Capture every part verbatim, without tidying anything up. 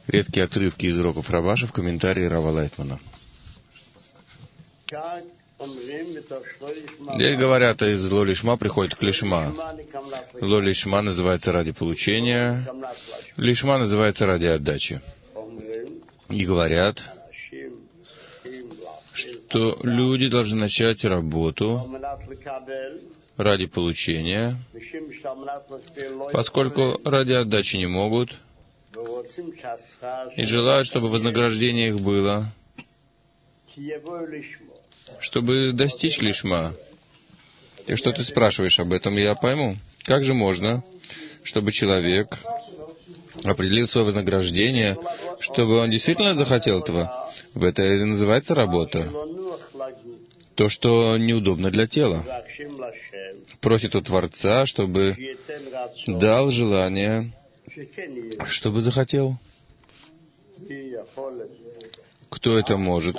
Редкие отрывки из уроков Раваша в комментарии Рава Лайтмана. Здесь говорят, из Ло-Лишма приходит к Лишма. Ло-Лишма называется ради получения, Лишма называется ради отдачи. И говорят, что люди должны начать работу ради получения, поскольку ради отдачи не могут, и желают, чтобы вознаграждение их было, чтобы достичь лишма. И что ты спрашиваешь об этом, я пойму. Как же можно, чтобы человек определил свое вознаграждение, чтобы он действительно захотел этого? В это и называется работа. То, что неудобно для тела. Просит у Творца, чтобы дал желание, чтобы захотел. Кто это может?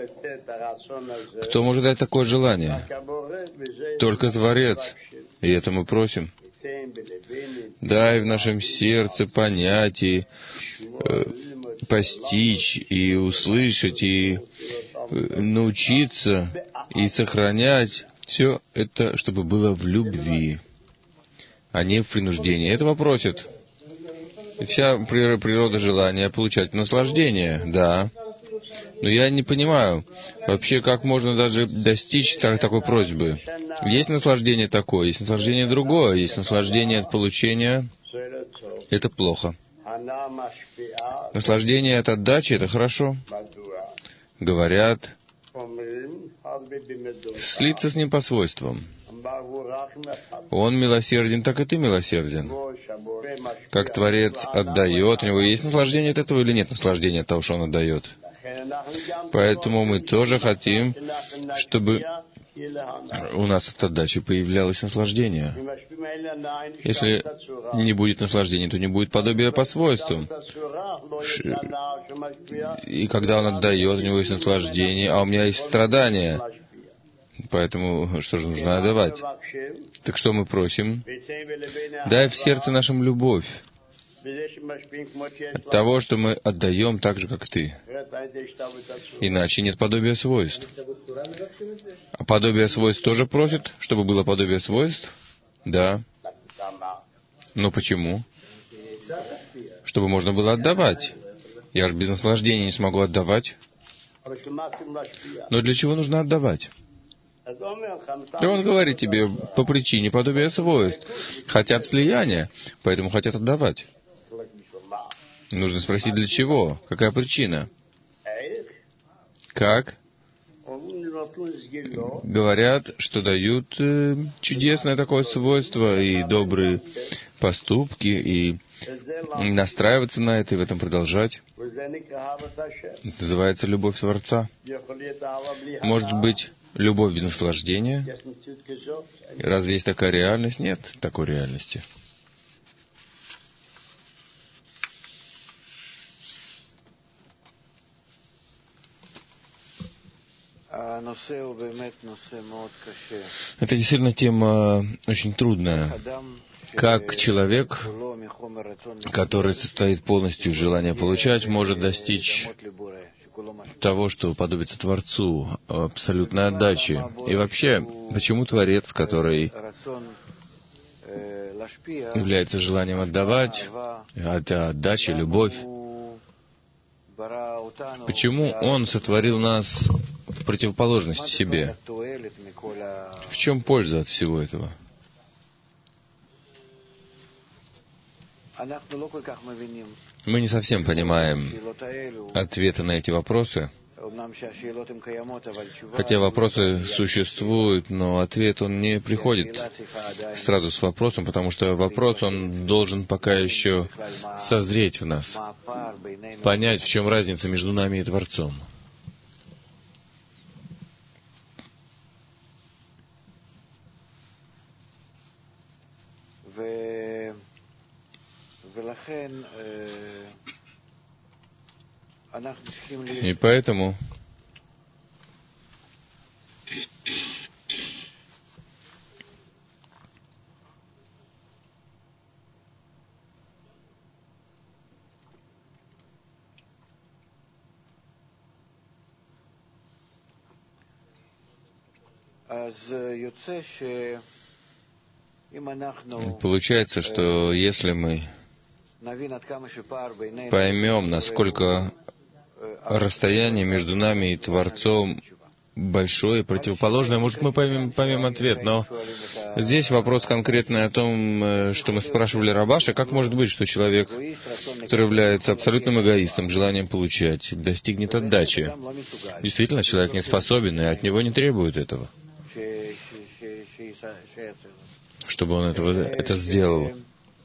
Кто может дать такое желание? Только Творец. И это мы просим. Дай в нашем сердце понять и э, постичь, и услышать, и э, научиться, и сохранять все это, чтобы было в любви, а не в принуждении. Этого просит. И вся природа желания получать наслаждение, да. Но я не понимаю, вообще, как можно даже достичь так, такой просьбы. Есть наслаждение такое, есть наслаждение другое, есть наслаждение от получения. Это плохо. Наслаждение от отдачи — это хорошо. Говорят, слиться с ним по свойствам. Он милосерден, так и ты милосерден. Как Творец отдает, у него есть наслаждение от этого или нет наслаждения от того, что он отдает? Поэтому мы тоже хотим, чтобы у нас от отдачи появлялось наслаждение. Если не будет наслаждения, то не будет подобия по свойствам. И когда он отдает, у него есть наслаждение, а у меня есть страдания. Поэтому что же нужно отдавать? Так что мы просим? Дай в сердце нашем любовь от того, что мы отдаем так же, как ты. Иначе нет подобия свойств. А подобие свойств тоже просит, чтобы было подобие свойств? Да. Но почему? Чтобы можно было отдавать. Я же без наслаждения не смогу отдавать. Но для чего нужно отдавать? И он говорит тебе, по причине подобия свойств. Хотят слияния, поэтому хотят отдавать. Нужно спросить, для чего? Какая причина? Как? Говорят, что дают э, чудесное такое свойство и добрые поступки, и настраиваться на это, и в этом продолжать. Это называется любовь Творца. Может быть, любовь без наслаждения? Разве есть такая реальность? Нет такой реальности. Это действительно тема очень трудная. Как человек, который состоит полностью из желания получать, может достичь того, что подобится Творцу, абсолютной отдачи? И вообще, почему Творец, который является желанием отдавать, это отдача, любовь, почему Он сотворил нас в противоположность себе? В чем польза от всего этого? Мы не совсем понимаем ответы на эти вопросы. Хотя вопросы существуют, но ответ, он не приходит сразу с вопросом, потому что вопрос, он должен пока еще созреть в нас, понять, в чем разница между нами и Творцом. И поэтому Получается, что если мы поймем, насколько расстояние между нами и Творцом большое и противоположное, может, мы поймем, поймем ответ, но здесь вопрос конкретный о том, что мы спрашивали Рабаша, как может быть, что человек, который является абсолютным эгоистом, желанием получать, достигнет отдачи. Действительно, человек не способен, и от него не требуют этого, чтобы он этого, это сделал.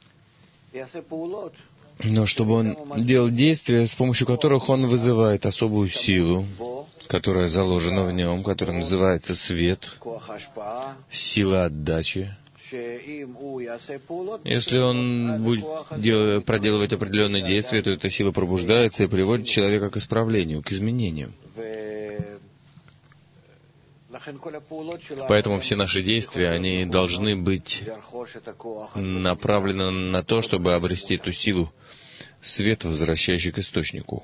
Но чтобы он делал действия, с помощью которых он вызывает особую силу, которая заложена в нем, которая называется свет, сила отдачи. Если он будет делать, проделывать определенные действия, то эта сила пробуждается и приводит человека к исправлению, к изменениям. Поэтому все наши действия, они должны быть направлены на то, чтобы обрести эту силу, свет, возвращающий к источнику.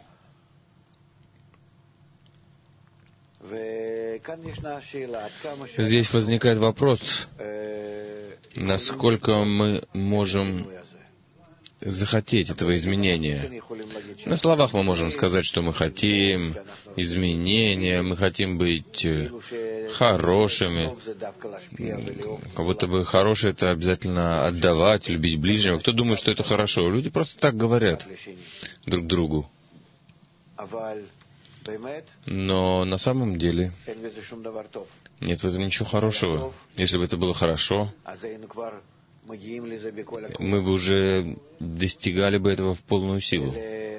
Здесь возникает вопрос, насколько мы можем захотеть этого изменения. На словах мы можем сказать, что мы хотим изменения, мы хотим быть хорошими. Как будто бы хорошее — это обязательно отдавать, любить ближнего. Кто думает, что это хорошо? Люди просто так говорят друг другу. Но на самом деле нет в этом ничего хорошего. Если бы это было хорошо, мы бы уже достигали бы этого в полную силу.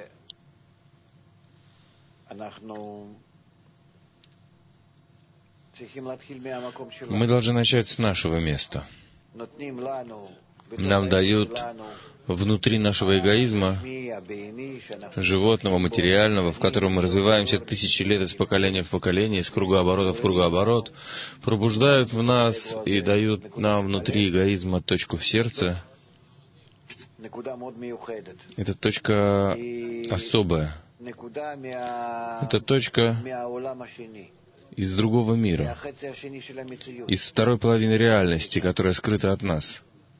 Мы должны начать с нашего места. Нам дают внутри нашего эгоизма, животного, материального, в котором мы развиваемся тысячи лет из поколения в поколение, из кругооборота в кругооборот, пробуждают в нас и дают нам внутри эгоизма точку в сердце. Это точка особая. Это точка из другого мира, из второй половины реальности, которая скрыта от нас.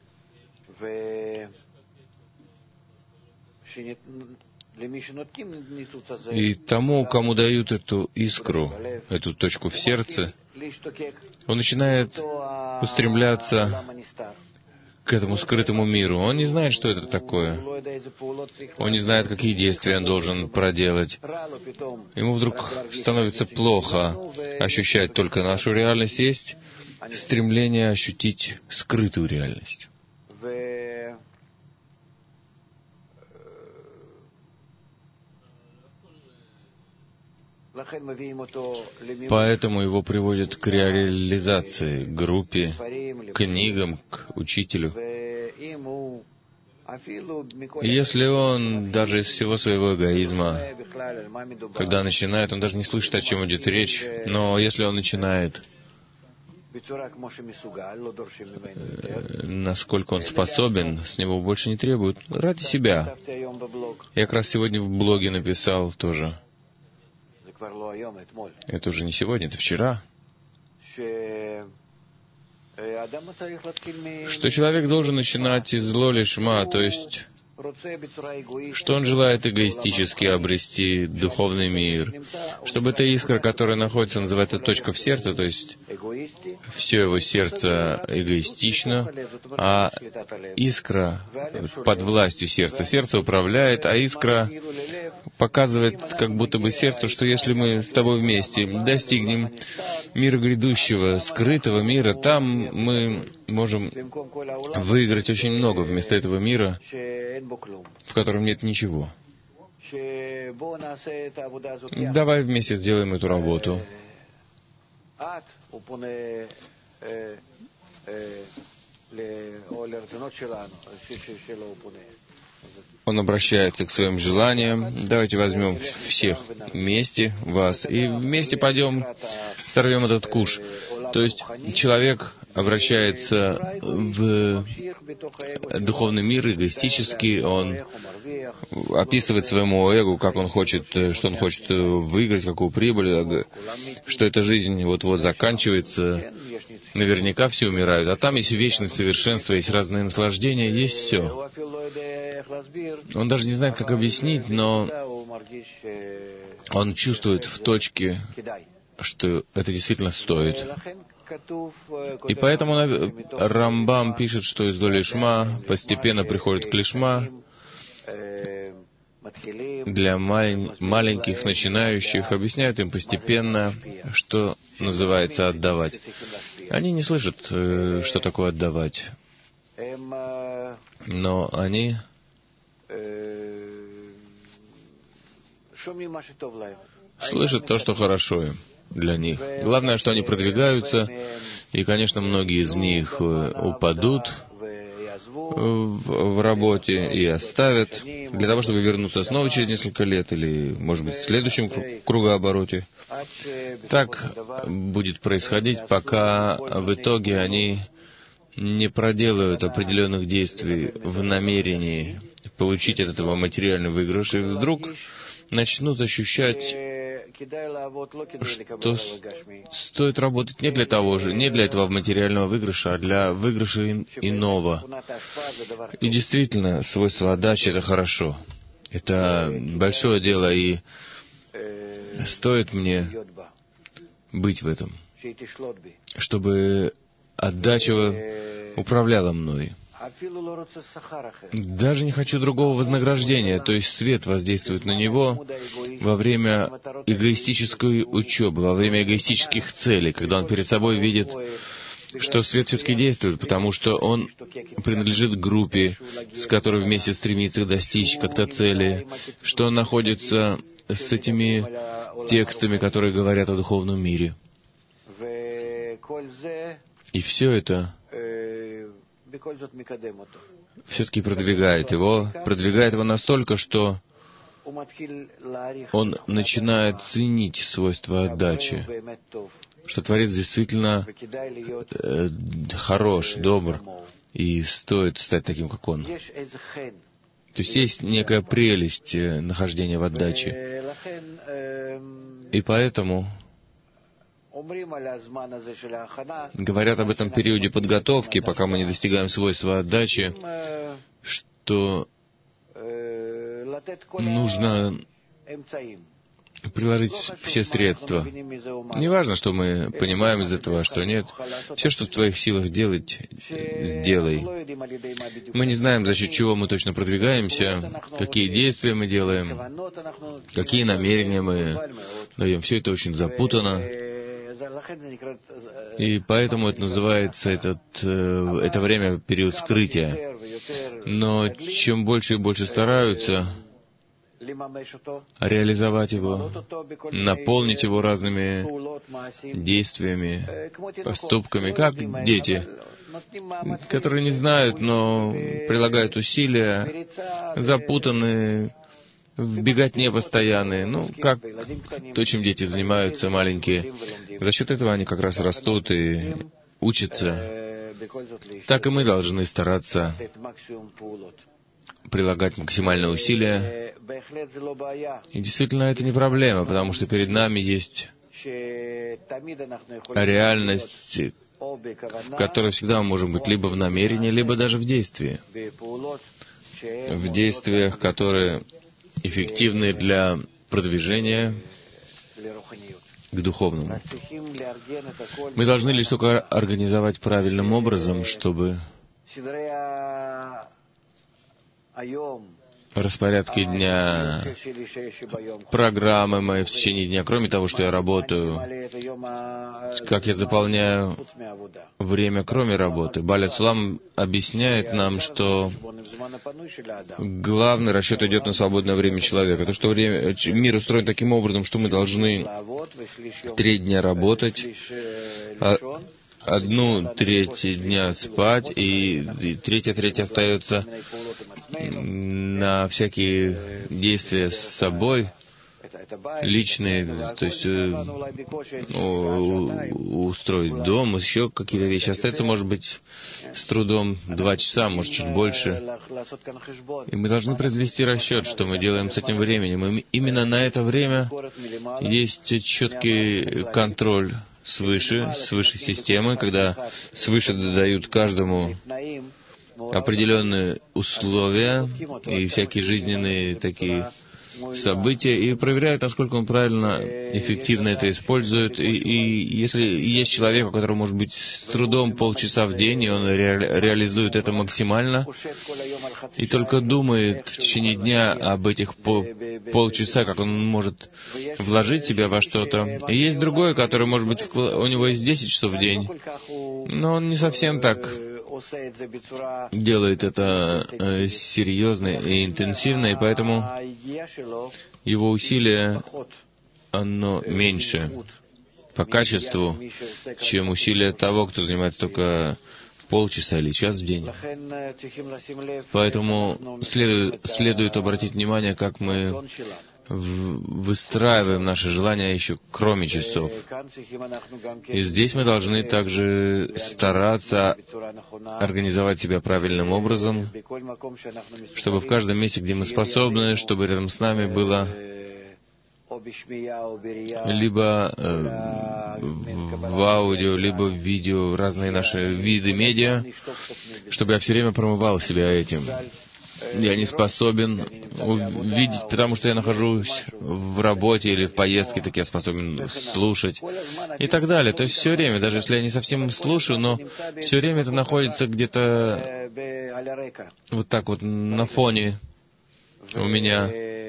И тому, кому дают эту искру, эту точку в сердце, он начинает устремляться к этому скрытому миру. Он не знает, что это такое. Он не знает, какие действия он должен проделать. Ему вдруг становится плохо ощущать только нашу реальность. Есть стремление ощутить скрытую реальность. Поэтому его приводят к реализации, к группе, к книгам, к учителю. И если он даже из всего своего эгоизма, когда начинает, он даже не слышит, о чем идет речь, но если он начинает, насколько он способен, с него больше не требуют, ради себя. Я как раз сегодня в блоге написал тоже, это уже не сегодня, это вчера, что человек должен начинать из зло лишма, то есть, что он желает эгоистически обрести духовный мир, чтобы эта искра, которая находится, называется точка в сердце, то есть все его сердце эгоистично, а искра под властью сердца. Сердце управляет, а искра показывает как будто бы сердцу, что если мы с тобой вместе достигнем мира грядущего, скрытого мира, там мы можем выиграть очень много вместо этого мира, в котором нет ничего. Давай вместе сделаем эту работу. Он обращается к своим желаниям. Давайте возьмем всех вместе, вас, и вместе пойдем, сорвем этот куш. То есть человек обращается в духовный мир эгоистически, он описывает своему эго, как он хочет, что он хочет выиграть, какую прибыль, что эта жизнь вот-вот заканчивается, наверняка все умирают, а там есть вечность, совершенство, есть разные наслаждения, есть все. Он даже не знает, как объяснить, но он чувствует в точке, что это действительно стоит. И поэтому Рамбам пишет, что из доли Шма постепенно приходит к Лишма для малень- маленьких начинающих, объясняет им постепенно, что называется отдавать. Они не слышат, что такое отдавать, но они слышат то, что хорошо им для них. Главное, что они продвигаются, и, конечно, многие из них упадут в, в работе и оставят, для того, чтобы вернуться снова через несколько лет, или, может быть, в следующем кругообороте. Так будет происходить, пока в итоге они не проделают определенных действий в намерении получить от этого материальный выигрыш, и вдруг начнут ощущать, что стоит работать не для того же, не для этого материального выигрыша, а для выигрыша иного. И действительно, свойство отдачи — это хорошо. Это большое дело, и стоит мне быть в этом, чтобы отдача управляла мной. Даже не хочу другого вознаграждения, то есть свет воздействует на него во время эгоистической учебы, во время эгоистических целей, когда он перед собой видит, что свет все-таки действует, потому что он принадлежит к группе, с которой вместе стремится достичь как-то цели, что он находится с этими текстами, которые говорят о духовном мире. И все это все-таки продвигает его, продвигает его настолько, что он начинает ценить свойства отдачи, что Творец действительно э, хорош, добр, и стоит стать таким, как он. То есть есть некая прелесть нахождения в отдаче. И поэтому говорят об этом периоде подготовки, пока мы не достигаем свойства отдачи, что нужно приложить все средства. Не важно, что мы понимаем из этого, а что нет. Все, что в твоих силах делать, сделай. Мы не знаем, за счет чего мы точно продвигаемся, какие действия мы делаем, какие намерения мы даем. Все это очень запутано. И поэтому это называется этот, это время период скрытия. Но чем больше и больше стараются реализовать его, наполнить его разными действиями, поступками, как дети, которые не знают, но прилагают усилия, запутаны, в беготне постоянные, ну, как то, чем дети занимаются, маленькие. За счет этого они как раз растут и учатся. Так и мы должны стараться прилагать максимальные усилия. И действительно, это не проблема, потому что перед нами есть реальность, в которой всегда мы можем быть либо в намерении, либо даже в действии. В действиях, которые эффективны для продвижения к духовному. Мы должны лишь только организовать правильным образом, чтобы распорядки дня, программы мои в течение дня, кроме того, что я работаю, как я заполняю время, кроме работы. Баля Сулам объясняет нам, что главный расчет идет на свободное время человека. То, что время, мир устроен таким образом, что мы должны три дня работать, а одну треть дня спать, и, и третья треть остается на всякие действия с собой, личные, то есть э, устроить дом, еще какие-то вещи. Остается, может быть, с трудом два часа, может, чуть больше. И мы должны произвести расчет, что мы делаем с этим временем. И именно на это время есть четкий контроль свыше, свыше системы, когда свыше дают каждому определенные условия и всякие жизненные такие события, и проверяют, насколько он правильно, эффективно это использует. И, и если есть человек, у которого может быть с трудом полчаса в день, и он ре, реализует это максимально, и только думает в течение дня об этих пол, полчаса, как он может вложить себя во что-то. И есть другой, который, может быть, у него есть десять часов в день, но он не совсем так делает это э, серьезно и интенсивно, и поэтому его усилие, оно меньше по качеству, чем усилия того, кто занимается только полчаса или час в день. Поэтому следует, следует обратить внимание, как мы выстраиваем наши желания еще кроме часов. И здесь мы должны также стараться организовать себя правильным образом, чтобы в каждом месте, где мы способны, чтобы рядом с нами было либо э, в аудио, либо в видео, разные наши виды медиа, чтобы я все время промывал себя этим. Я не способен увидеть, потому что я нахожусь в работе или в поездке, так я способен слушать и так далее. То есть все время, даже если я не совсем слушаю, но все время это находится где-то вот так вот на фоне у меня.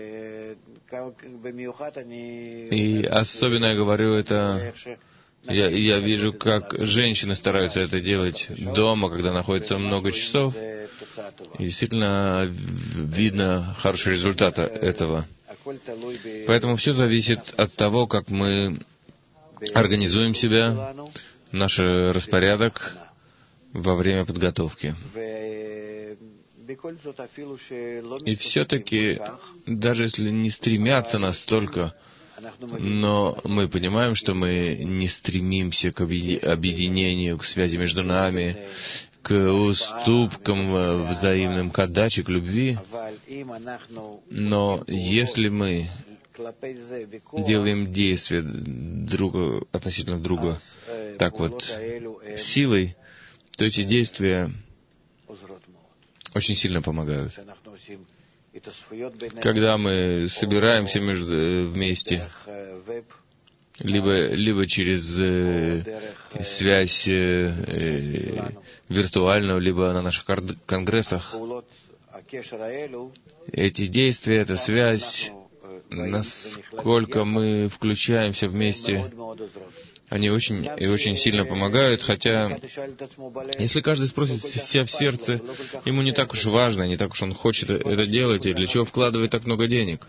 И особенно я говорю это... Я, я вижу, как женщины стараются это делать дома, когда находится много часов. И действительно видно хороший результат этого. Поэтому все зависит от того, как мы организуем себя, наш распорядок во время подготовки. И все-таки, даже если не стремятся настолько, но мы понимаем, что мы не стремимся к объединению, к связи между нами, к уступкам взаимным, к отдаче, к любви. Но если мы делаем действия друга, относительно друга так вот силой, то эти действия очень сильно помогают. Когда мы собираемся между, вместе, либо, либо через э, связь э, виртуальную, либо на наших конгрессах, эти действия, эта связь, насколько мы включаемся вместе, они очень и очень сильно помогают, хотя, если каждый спросит себя в сердце, ему не так уж важно, не так уж он хочет это делать, и для чего вкладывает так много денег,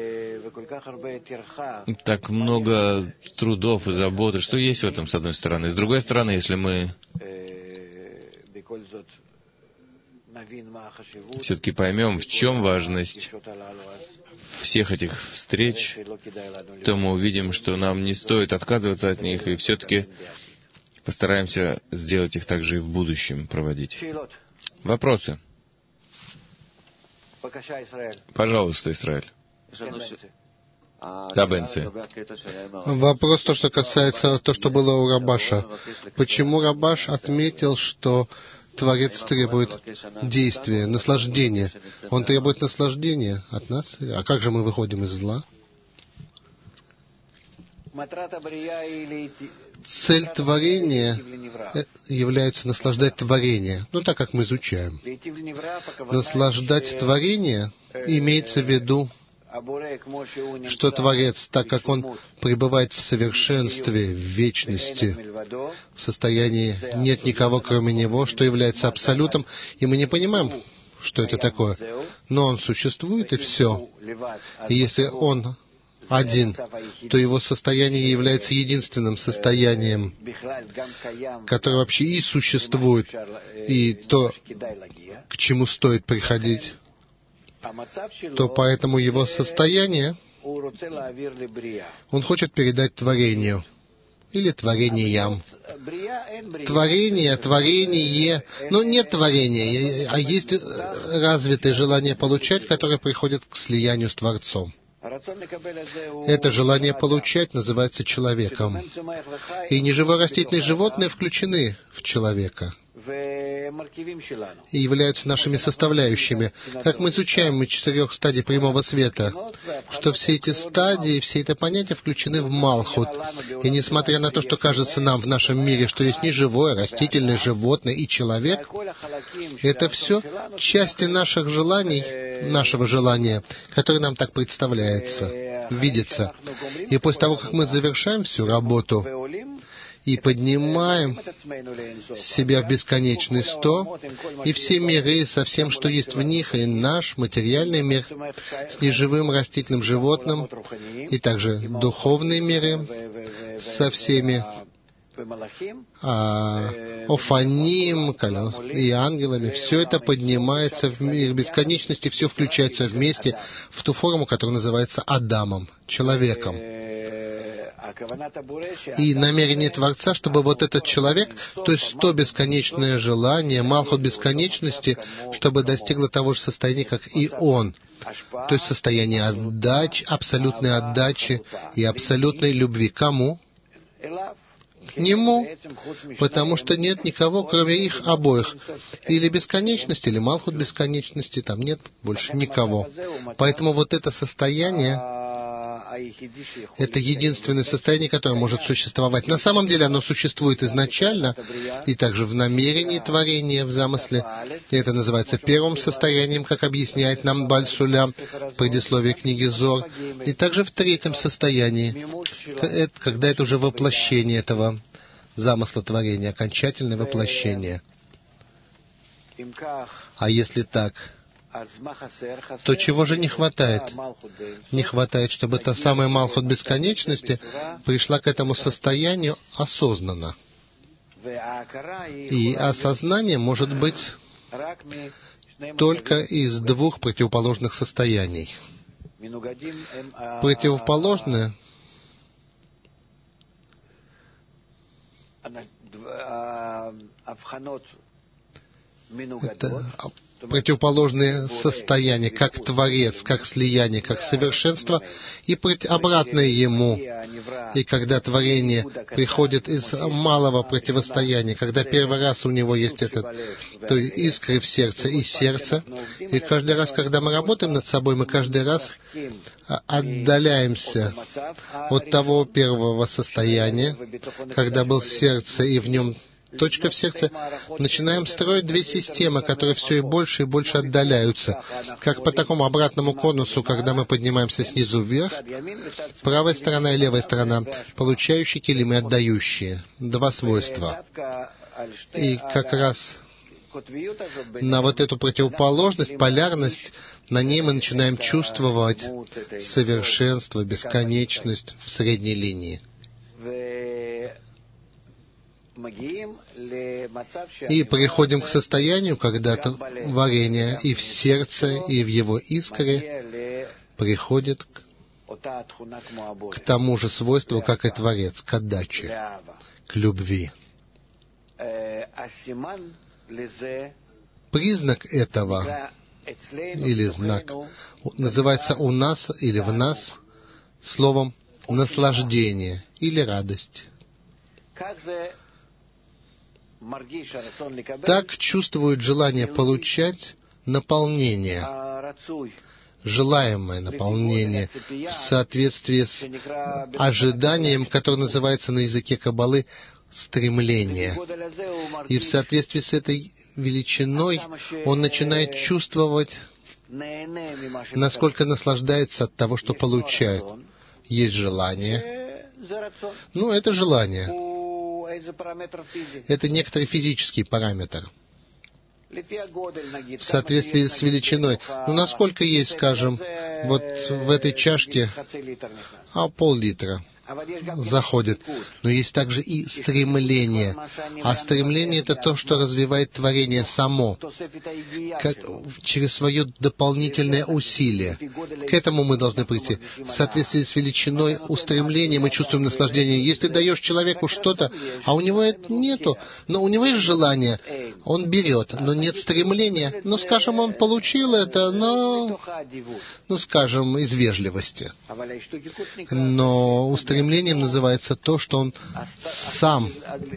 так много трудов и заботы, что есть в этом, с одной стороны. С другой стороны, если мы все-таки поймем, в чем важность всех этих встреч, то мы увидим, что нам не стоит отказываться от них, и все-таки постараемся сделать их также и в будущем проводить. Вопросы? Пожалуйста, Израиль. Да, Бенси. Вопрос, то, что касается того, что было у Рабаша. Почему Рабаш отметил, что Творец требует действия, наслаждения? Он требует наслаждения от нас. А как же мы выходим из зла? Цель творения является наслаждать творение. Ну, так как мы изучаем. Наслаждать творение имеется в виду, что Творец, так как Он пребывает в совершенстве, в вечности, в состоянии «нет никого, кроме Него», что является абсолютом, и мы не понимаем, что это такое. Но Он существует, и все. И если Он один, то Его состояние является единственным состоянием, которое вообще и существует, и то, к чему стоит приходить, то поэтому Его состояние Он хочет передать творению или творениям. Творение, творение, но нет творения, а есть развитое желание получать, которое приходит к слиянию с Творцом. Это желание получать называется человеком. И неживое растительные животные включены в человека и являются нашими составляющими. Как мы изучаем из четырех стадий прямого света, что все эти стадии, все это понятия включены в Малхут. И несмотря на то, что кажется нам в нашем мире, что есть неживое, растительное, животное и человек, это все части наших желаний, нашего желания, которое нам так представляется, видится. И после того, как мы завершаем всю работу и поднимаем себя в бесконечный сто, и все миры со всем, что есть в них, и наш материальный мир с неживым растительным животным, и также духовные миры со всеми а, Офаним и ангелами, все это поднимается в мир бесконечности, все включается вместе в ту форму, которая называется Адамом, человеком. И намерение Творца, чтобы вот этот человек, то есть то бесконечное желание, Малхут бесконечности, чтобы достигло того же состояния, как и он. То есть состояние отдачи, абсолютной отдачи и абсолютной любви. Кому? К Нему, потому что нет никого, кроме их обоих. Или бесконечности, или Малхут бесконечности, там нет больше никого. Поэтому вот это состояние, это единственное состояние, которое может существовать. На самом деле оно существует изначально, и также в намерении творения, в замысле. И это называется первым состоянием, как объясняет нам Баль Сулям в предисловии книги Зор. И также в третьем состоянии, когда это уже воплощение этого замысла творения, окончательное воплощение. А если так, то чего же не хватает? Не хватает, чтобы та самая Малхут бесконечности пришла к этому состоянию осознанно. И осознание может быть только из двух противоположных состояний. Противоположное это противоположные состояния, как Творец, как слияние, как совершенство, и обратное ему. И когда творение приходит из малого противостояния, когда первый раз у него есть этот, то есть искры в сердце и сердце, и каждый раз, когда мы работаем над собой, мы каждый раз отдаляемся от того первого состояния, когда был сердце и в нем точка в сердце, начинаем строить две системы, которые все и больше и больше отдаляются. Как по такому обратному конусу, когда мы поднимаемся снизу вверх, правая сторона и левая сторона, получающие килим и отдающие. Два свойства. И как раз на вот эту противоположность, полярность, на ней мы начинаем чувствовать совершенство, бесконечность в средней линии. И приходим к состоянию, когда творение и в сердце, и в его искре приходит к, к тому же свойству, как и Творец, к отдаче, к любви. Признак этого, или знак, называется у нас или в нас словом наслаждение или радость. Так чувствует желание получать наполнение, желаемое наполнение, в соответствии с ожиданием, которое называется на языке Каббалы стремление. И в соответствии с этой величиной он начинает чувствовать, насколько наслаждается от того, что получает. Есть желание. Ну, это желание. Это некоторый физический параметр. В соответствии с величиной. Ну, насколько есть, скажем, вот в этой чашке, а пол-литра. заходит. Но есть также и стремление. А стремление — это то, что развивает творение само, как, через свое дополнительное усилие. К этому мы должны прийти. В соответствии с величиной устремления мы чувствуем наслаждение. Если даешь человеку что-то, а у него это нету, но у него есть желание, он берет, но нет стремления. Ну, скажем, он получил это, но, ну, скажем, из вежливости. Но устремлением называется то, что он сам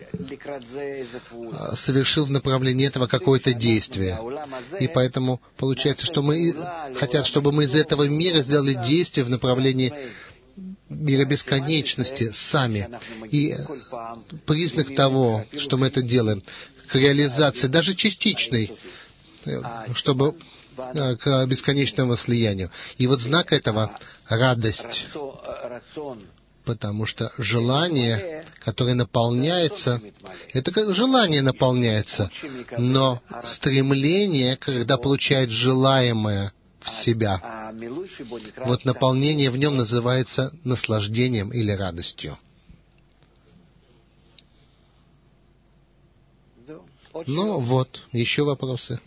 совершил в направлении этого какое-то действие. И поэтому получается, что мы хотят, чтобы мы из этого мира сделали действие в направлении мира бесконечности сами. И признак того, что мы это делаем, к реализации, даже частичной, чтобы к бесконечному слиянию. И вот знак этого — радость. Потому что желание, которое наполняется, это как желание наполняется, но стремление, когда получает желаемое в себя, вот наполнение в нем называется наслаждением или радостью. Ну вот, еще вопросы?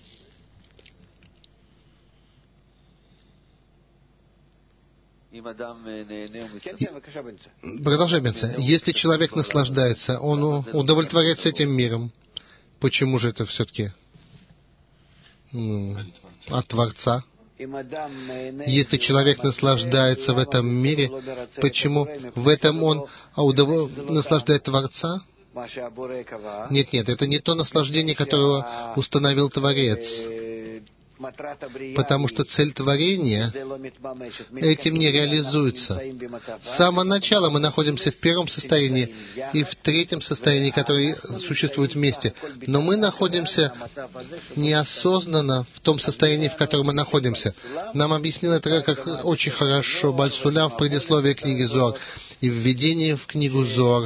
Продолжаем. Если человек наслаждается, он удовлетворяется этим миром. Почему же это все-таки ну, от Творца? Если человек наслаждается в этом мире, почему в этом он удов... наслаждает Творца? Нет, нет, это не то наслаждение, которое установил Творец. Потому что цель творения этим не реализуется. С самого начала мы находимся в первом состоянии и в третьем состоянии, которые существуют вместе. Но мы находимся неосознанно в том состоянии, в котором мы находимся. Нам объяснил это как очень хорошо Бааль Сулям в предисловии книги Зоар и в введении в книгу Зоар,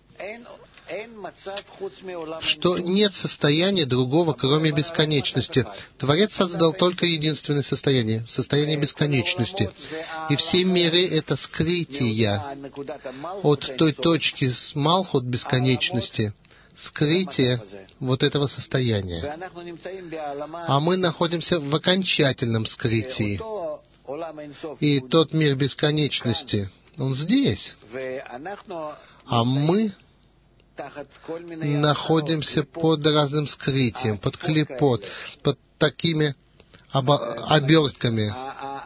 что нет состояния другого, кроме бесконечности. Творец создал только единственное состояние — состояние бесконечности. И все миры — это скрытие от той точки с Малхут бесконечности, скрытие вот этого состояния. А мы находимся в окончательном скрытии. И тот мир бесконечности, он здесь. А мы находимся под разным скрытием, под клипот, под такими оба- обертками,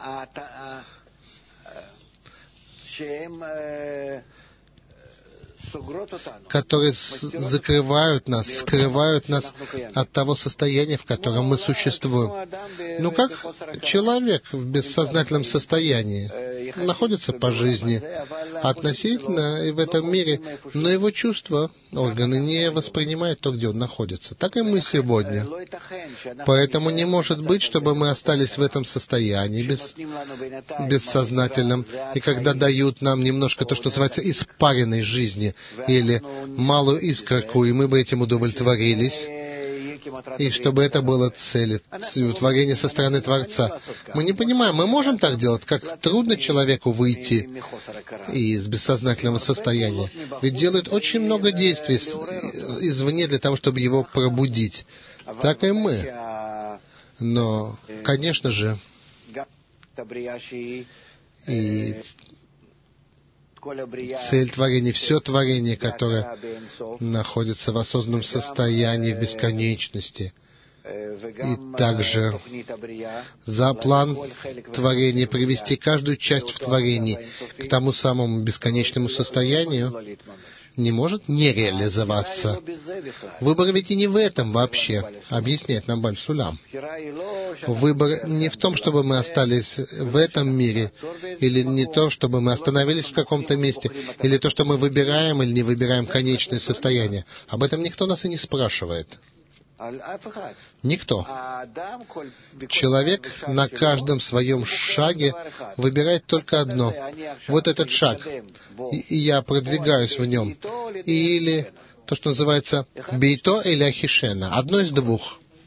которые закрывают нас, скрывают нас от того состояния, в котором мы существуем. Ну, как человек в бессознательном состоянии находится по жизни относительно и в этом мире, но его чувства, органы не воспринимают то, где он находится. Так и мы сегодня. Поэтому не может быть, чтобы мы остались в этом состоянии без, бессознательном, и когда дают нам немножко то, что называется испаренной жизни, или малую искорку, и мы бы этим удовлетворились, и чтобы это было целью творения со стороны Творца. Мы не понимаем, мы можем так делать, как трудно человеку выйти из бессознательного состояния. Ведь делают очень много действий извне для того, чтобы его пробудить. Так и мы. Но, конечно же, и цель творения, все творение, которое находится в осознанном состоянии, в бесконечности. И также за план творения привести каждую часть в творении к тому самому бесконечному состоянию не может не реализоваться. Выбор ведь и не в этом вообще, объясняет нам Бааль Сулям. Выбор не в том, чтобы мы остались в этом мире, или не то, чтобы мы остановились в каком-то месте, или то, что мы выбираем или не выбираем конечное состояние. Об этом никто нас и не спрашивает. Никто. Человек на каждом своем шаге выбирает только одно. Вот этот шаг. И я продвигаюсь в нем. Или то, что называется бейто или ахишена. Одно из двух.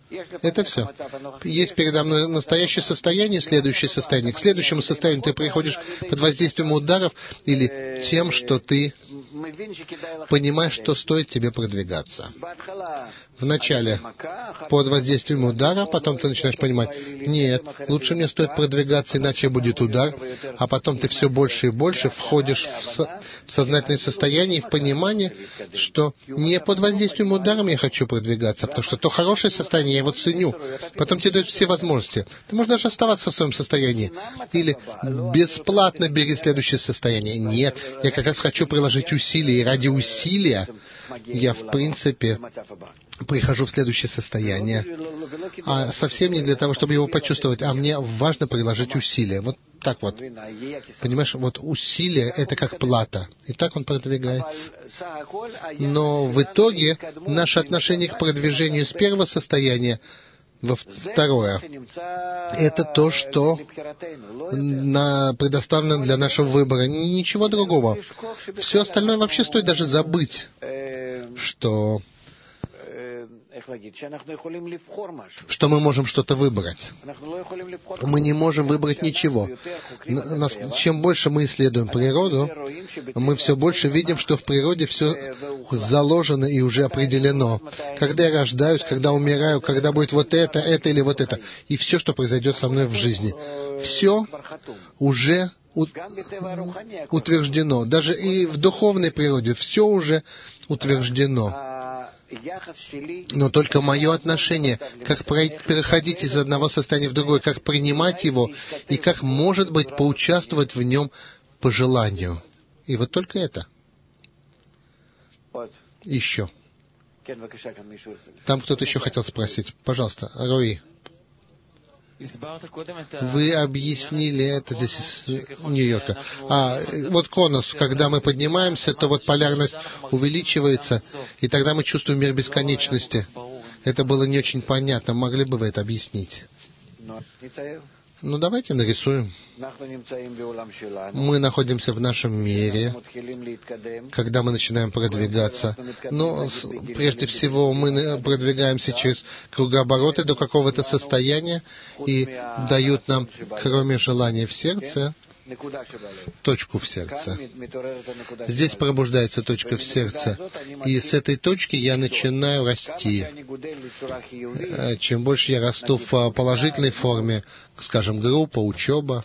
Это все. Есть передо мной настоящее состояние, следующее состояние. К следующему состоянию ты приходишь под воздействием ударов или тем, что ты понимаешь, что стоит тебе продвигаться. Вначале под воздействием удара, потом ты начинаешь понимать, нет, лучше мне стоит продвигаться, иначе будет удар, а потом ты все больше и больше входишь в, со- в сознательное состояние и в понимание, что не под воздействием удара я хочу продвигаться, потому что то хорошее состояние, я его ценю. Потом тебе дают все возможности. Ты можешь даже оставаться в своем состоянии. Или бесплатно бери следующее состояние. Нет, я как раз хочу приложить усилия, и ради усилия я, в принципе, прихожу в следующее состояние. А совсем не для того, чтобы его почувствовать, а мне важно приложить усилия. Вот так вот. Понимаешь, вот усилие — это как плата. И так он продвигается. Но в итоге наше отношение к продвижению с первого состояния во второе — это то, что на, предоставлено для нашего выбора. Ничего другого. Все остальное вообще стоит даже забыть, что, что мы можем что-то выбрать. Мы не можем выбрать ничего. Нас, чем больше мы исследуем природу, мы все больше видим, что в природе все заложено и уже определено. Когда я рождаюсь, когда умираю, когда будет вот это, это или вот это. И все, что произойдет со мной в жизни. Все уже утверждено. Даже и в духовной природе все уже утверждено. Но только мое отношение, как переходить из одного состояния в другое, как принимать его, и как, может быть, поучаствовать в нем по желанию. И вот только это. Еще. Там кто-то еще хотел спросить. Пожалуйста, Руи. Вы объяснили это здесь из Нью-Йорка. А, вот конус, когда мы поднимаемся, то вот полярность увеличивается, и тогда мы чувствуем мир бесконечности. Это было не очень понятно. Могли бы вы это объяснить? Ну, давайте нарисуем. Мы находимся в нашем мире, когда мы начинаем продвигаться. Но прежде всего мы продвигаемся через кругообороты до какого-то состояния и дают нам, кроме желания в сердце, точку в сердце. Здесь пробуждается точка в сердце, и с этой точки я начинаю расти. Чем больше я расту в положительной форме, скажем, группа, учеба,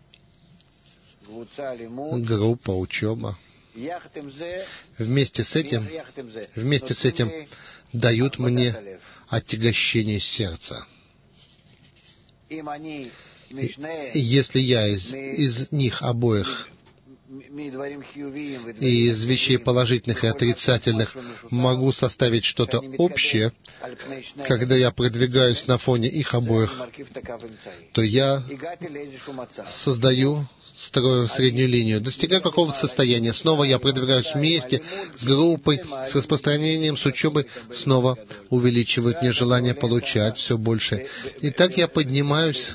группа, учеба, вместе с этим, вместе с этим дают мне отягощение сердца. И если я из, из них обоих, и из вещей положительных и отрицательных, могу составить что-то общее, когда я продвигаюсь на фоне их обоих, то я создаю, строю среднюю линию, достигаю какого-то состояния. Снова я продвигаюсь вместе с группой, с распространением, с учебой, снова увеличивают мне желание получать все больше. И так я поднимаюсь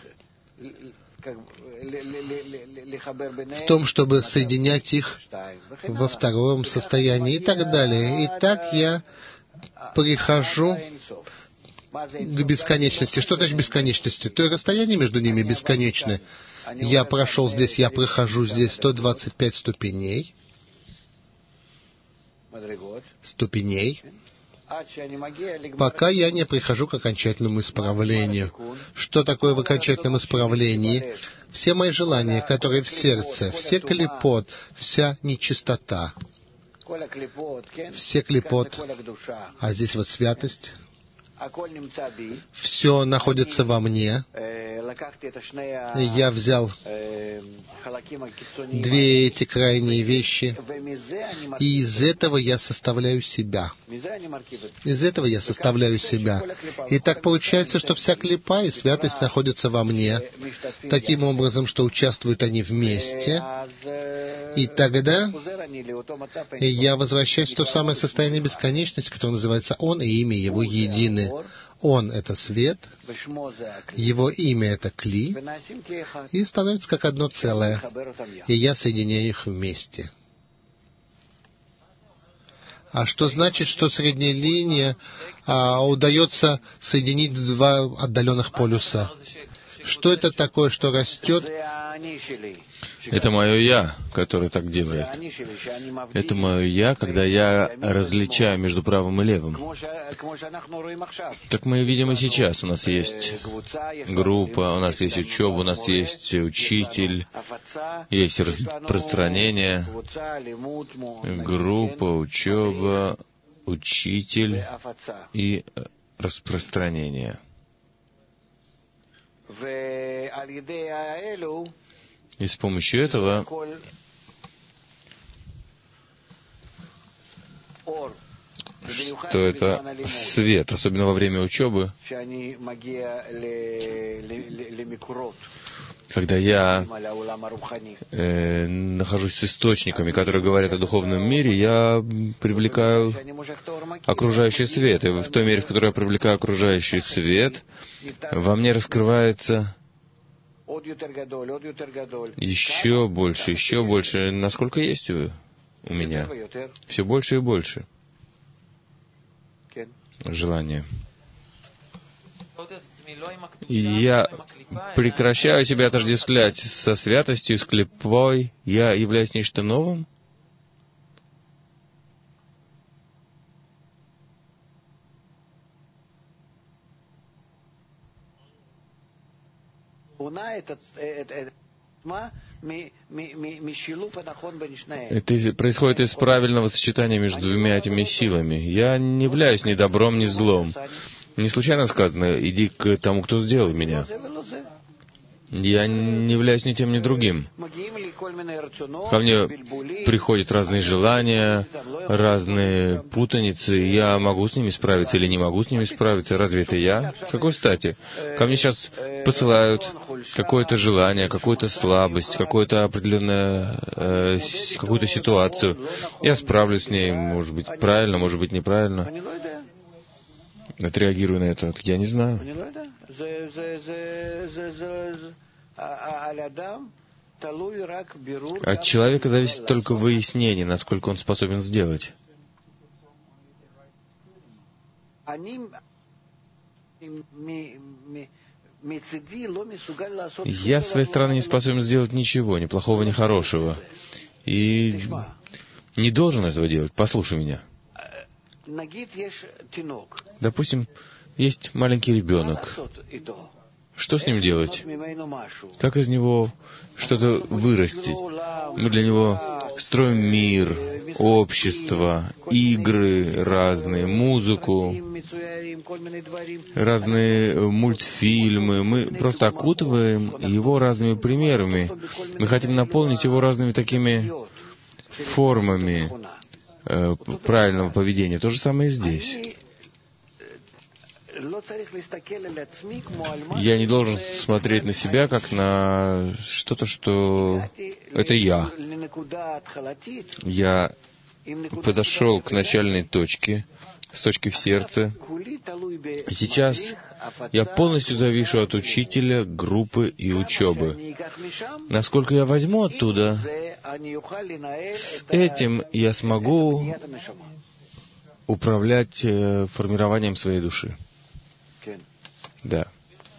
в том, чтобы соединять их во втором состоянии и так далее. И так я прихожу к бесконечности. Что значит бесконечности? То и расстояние между ними бесконечное. Я прошел здесь, я прохожу здесь сто двадцать пять ступеней. Ступеней. Пока я не прихожу к окончательному исправлению. Что такое в окончательном исправлении? Все мои желания, которые в сердце, все клипот, вся нечистота, все клипот, а здесь вот святость, все находится во мне. Я взял две эти крайние вещи, и из этого я составляю себя. Из этого я составляю себя. И так получается, что вся клипа и святость находятся во мне, таким образом, что участвуют они вместе. И тогда я возвращаюсь в то самое состояние бесконечности, которое называется Он, и имя Его едины. Он — это свет, Его имя — это кли, и становится как одно целое, и я соединяю их вместе. А что значит, что средняя линия а, удается соединить два отдаленных полюса? Что это такое, что растет? Это мое «я», которое так делает. Это мое «я», когда я различаю между правым и левым. Как мы видим и сейчас. У нас есть группа, у нас есть учеба, у нас есть учитель, есть распространение, группа, учеба, учитель и распространение. И с помощью этого что это свет, особенно во время учебы, когда я э, нахожусь с источниками, которые говорят о духовном мире, я привлекаю окружающий свет. И в той мере, в которой я привлекаю окружающий свет, во мне раскрывается еще больше, еще больше, насколько есть у, у меня. Все больше и больше. Желание. И я прекращаю себя отождествлять со святостью, с клипой. Я являюсь нечто новым. Это происходит из правильного сочетания между двумя этими силами. Я не являюсь ни добром, ни злом. Не случайно сказано: иди к тому, кто сделал меня. Я не являюсь ни тем, ни другим. Ко мне приходят разные желания, разные путаницы. Я могу с ними справиться или не могу с ними справиться. Разве это я? С какой стати? Ко мне сейчас посылают какое-то желание, какую-то слабость, какую-то определенную, э, какую-то ситуацию. Я справлюсь с ней, может быть, правильно, может быть, неправильно. Отреагирую на это. Я не знаю. От человека зависит только выяснение, насколько он способен сделать. Я, с своей стороны, не способен сделать ничего, ни плохого, ни хорошего. И не должен этого делать. Послушай меня. Допустим, есть маленький ребенок. Что с ним делать? Как из него что-то вырастить? Мы для него строим мир, общество, игры разные, музыку, разные мультфильмы. Мы просто окутываем его разными примерами. Мы хотим наполнить его разными такими формами э, правильного поведения. То же самое и здесь. Я не должен смотреть на себя как на что-то, что это я. Я подошел к начальной точке, с точки в сердце. И сейчас я полностью завишу от учителя, группы и учебы. Насколько я возьму оттуда, с этим я смогу управлять э, формированием своей души. Да.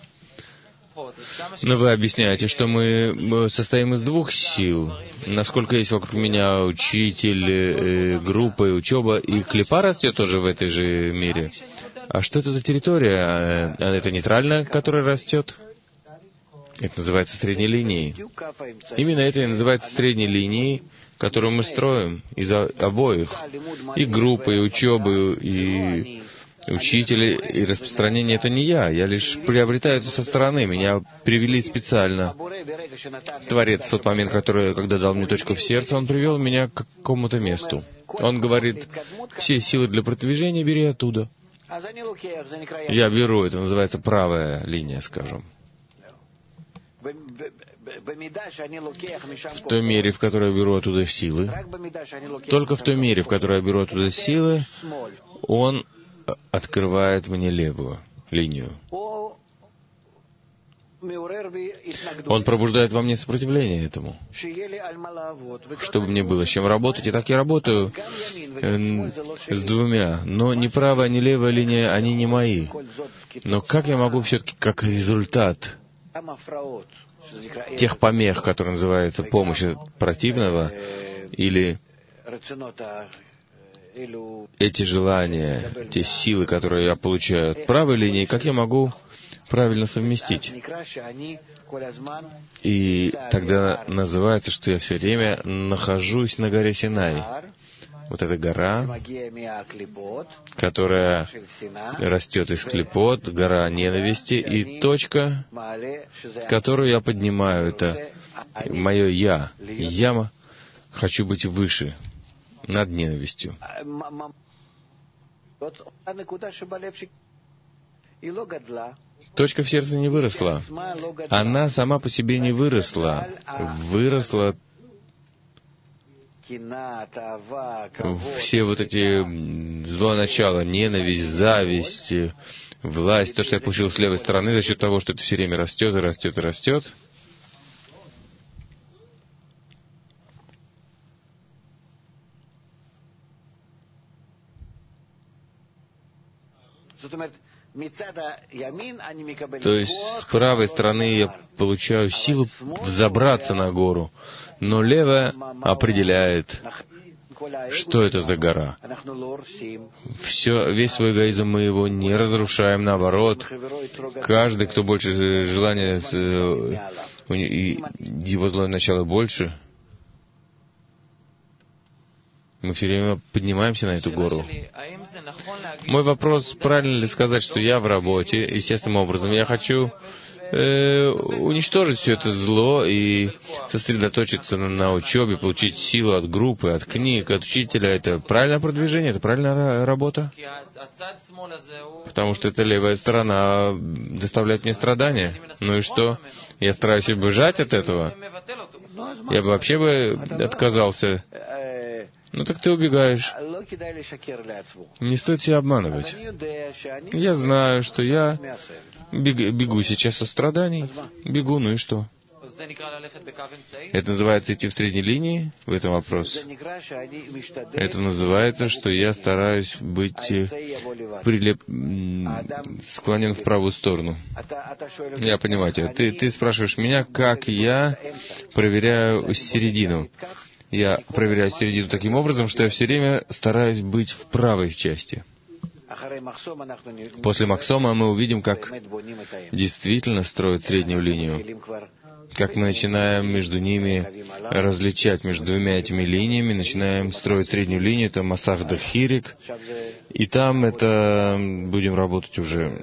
Но вы объясняете, что мы состоим из двух сил. Насколько есть вокруг меня учитель, группа и учеба, и клипа растет тоже в этой же мере. А что это за территория? Это нейтральная, которая растет? Это называется средней линией. Именно это и называется средней линией, которую мы строим из обоих. И группы, и учебы, и учители, и распространение — это не я. Я лишь приобретаю это со стороны. Меня привели специально. Творец в тот момент, который, когда дал мне точку в сердце, он привел меня к какому-то месту. Он говорит: все силы для продвижения бери оттуда. Я беру, это называется правая линия, скажем. В той мере, в которой я беру оттуда силы, только в той мере, в которой я беру оттуда силы, он открывает мне левую линию. Он пробуждает во мне сопротивление этому, чтобы мне было с чем работать. И так я работаю э, с двумя. Но ни правая, ни левая линия, они не мои. Но как я могу все-таки, как результат тех помех, которые называются помощь противного, или эти желания, те силы, которые я получаю от правой линии, как я могу правильно совместить? И тогда называется, что я все время нахожусь на горе Синай. Вот эта гора, которая растет из клипот, гора ненависти, и точка, которую я поднимаю, это мое «я». Я хочу быть выше, над ненавистью. Точка в сердце не выросла. Она сама по себе не выросла. Выросла все вот эти зло начала, ненависть, зависть, власть, то, что я получил с левой стороны, за счет того, что это все время растет и растет и растет. То есть с правой стороны я получаю силу взобраться на гору, но левая определяет, что это за гора. Все, весь свой эгоизм мы его не разрушаем, наоборот. Каждый, кто больше желания, его злое начало больше, мы все время поднимаемся на эту гору. Мой вопрос, правильно ли сказать, что я в работе, естественным образом, я хочу э, уничтожить все это зло и сосредоточиться на, на учебе, получить силу от группы, от книг, от учителя. Это правильное продвижение, это правильная работа? Потому что эта левая сторона доставляет мне страдания. Ну и что? Я стараюсь убежать от этого. Я бы вообще бы отказался. Ну так ты убегаешь. Не стоит себя обманывать. Я знаю, что я бег, бегу сейчас от страданий. Бегу, ну и что? Это называется идти в средней линии? В этом вопрос. Это называется, что я стараюсь быть прилеп... склонен в правую сторону. Я понимаю тебя. Ты, ты спрашиваешь меня, как я проверяю середину. Я проверяю середину таким образом, что я все время стараюсь быть в правой части. После Максома мы увидим, как действительно строят среднюю линию, как мы начинаем между ними различать, между двумя этими линиями, начинаем строить среднюю линию, это Масах Дахирик, и там это будем работать уже,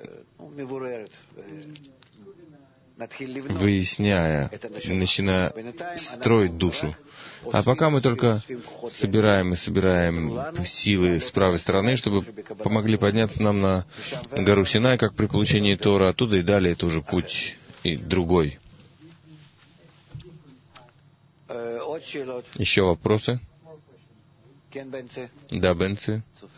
выясняя, начиная строить душу. А пока мы только собираем и собираем силы с правой стороны, чтобы помогли подняться нам на гору Синай, как при получении Тора, оттуда и далее это уже путь и другой. Еще вопросы? Да, Бенци.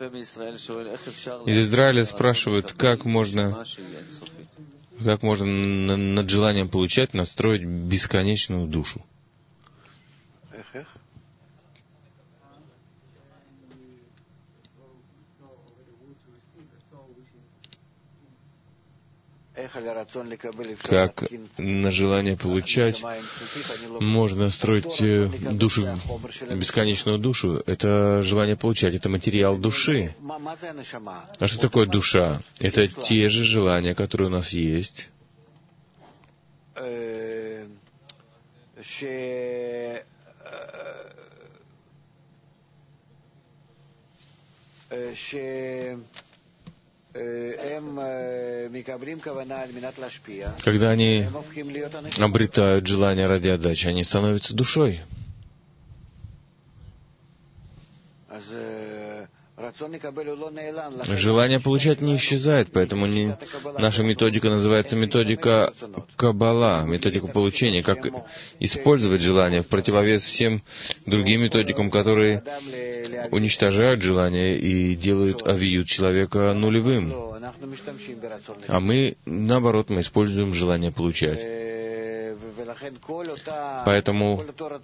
Из Израиля спрашивают, как можно, как можно над желанием получать настроить бесконечную душу. Как на желание получать можно строить душу, бесконечную душу. Это желание получать, это материал души. А что такое душа? Это те же желания, которые у нас есть. Когда они обретают желание ради отдачи, они становятся душой. Желание получать не исчезает, поэтому не... наша методика называется методика Каббала, методика получения, как использовать желание в противовес всем другим методикам, которые уничтожают желание и делают авиют человека нулевым. А мы, наоборот, мы используем желание получать. Поэтому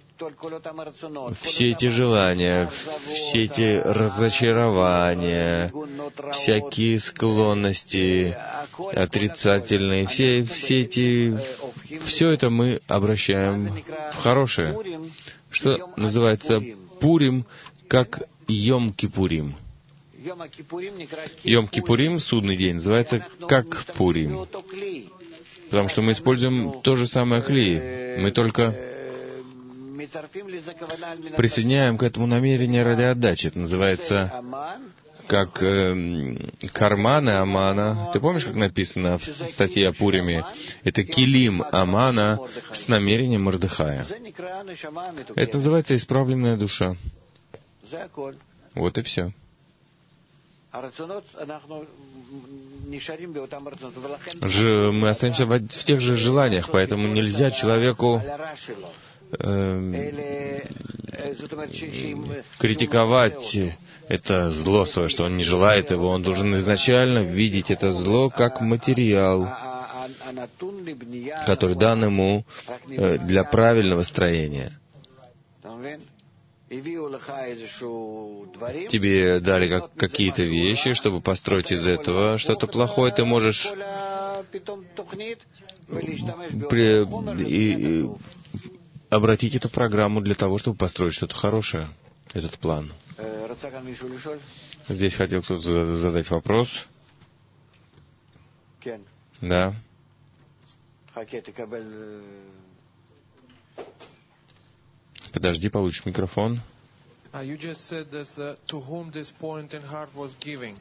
все эти желания, все эти разочарования, всякие склонности отрицательные, все, все эти, все это мы обращаем в хорошее, что называется Пурим, как Йом-Кипурим. Йом-Кипурим, судный день, называется как Пурим, потому что мы используем то же самое кли, мы только присоединяем к этому намерение ради отдачи. Это называется как э, карманы Амана. Ты помнишь, как написано в статье о Пуриме? Это килим Амана с намерением Мордехая. Это называется исправленная душа. Вот и все. Ж, мы остаемся в, в тех же желаниях, поэтому нельзя человеку э, критиковать это зло свое, что он не желает его. Он должен изначально видеть это зло как материал, который дан ему э, для правильного строения. Тебе дали как, какие-то вещи, чтобы построить из этого что-то плохое. Ты можешь при, и, и обратить эту программу для того, чтобы построить что-то хорошее, этот план. Здесь хотел кто-то задать вопрос. Да. Подожди, получишь микрофон. You just said that uh, to whom this point in heart was giving.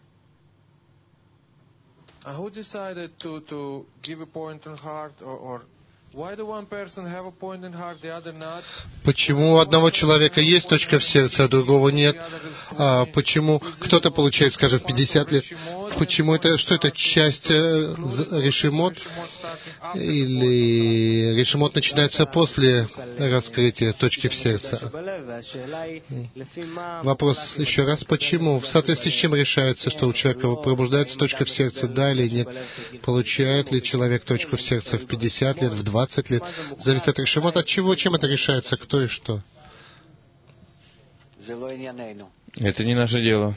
Uh, who decided to, to give a point in heart, or, or why do one person have a point in heart, the other not? Почему у одного человека есть точка в сердце, а другого нет? А почему кто-то получает, скажем, пятьдесят лет? Почему это, что это, часть э, решимот? Или решимот начинается после раскрытия точки в сердце? Вопрос еще раз, почему? В соответствии с чем решается, что у человека пробуждается точка в сердце, да или нет? Получает ли человек точку в сердце в пятьдесят лет, в двадцать лет? Зависит от решимот. От чего, чем это решается, кто и что? Это не наше дело.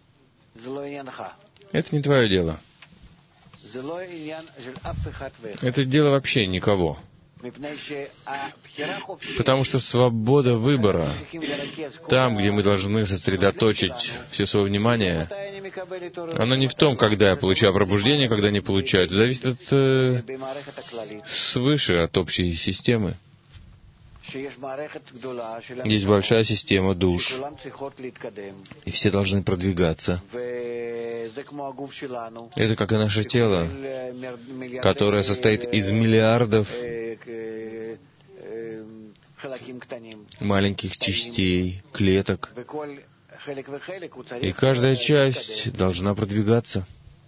Это не твое дело. Это дело вообще никого. Потому что свобода выбора, там, где мы должны сосредоточить все свое внимание, оно не в том, когда я получаю пробуждение, когда не получаю. Это зависит от э, свыше, от общей системы. Есть большая система душ, и все должны продвигаться. Это как и наше тело, которое состоит из миллиардов маленьких частей, клеток, и каждая часть должна продвигаться.